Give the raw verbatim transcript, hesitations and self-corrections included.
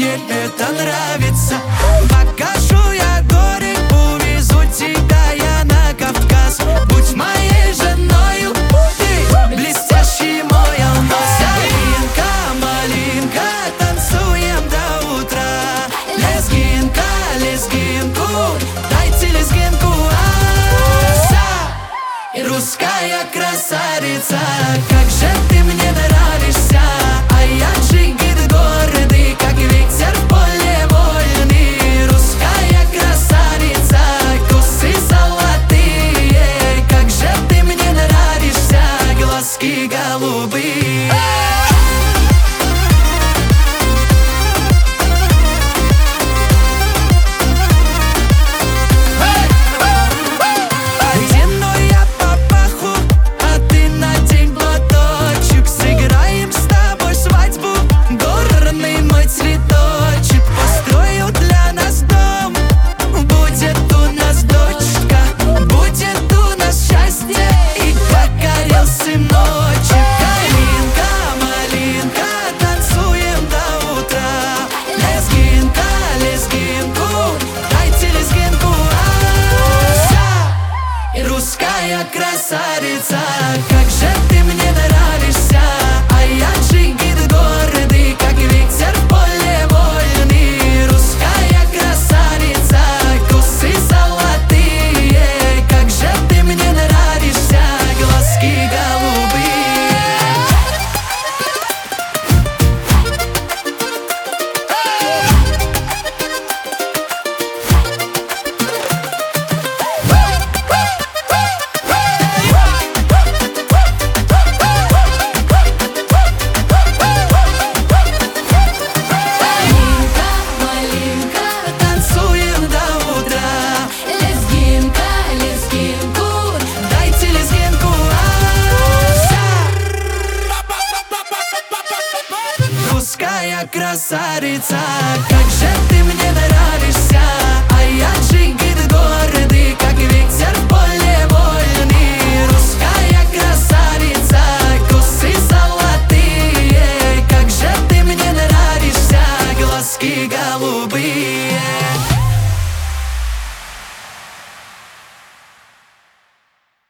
мне это нравится. Покажу я горы, увезу тебя я на Кавказ. Будь моей женою, ты блестящий мой алмаз. Малинка, малинка, танцуем до утра. Лезгинка, лезгинку, дайте лезгинку. И русская красавица, как же ты мне нравишься. А я джигит гордый, как ветер в поле вольный. Русская красавица, косы золотые, как же ты мне нравишься, глазки голубые. Русская красавица, как же ты мне нравишься. А я джигит гордый, как ветер в поле вольный. Русская красавица, косы золотые, как же ты мне нравишься, глазки голубые. Русская красавица, как же ты мне нравишься. А я джигит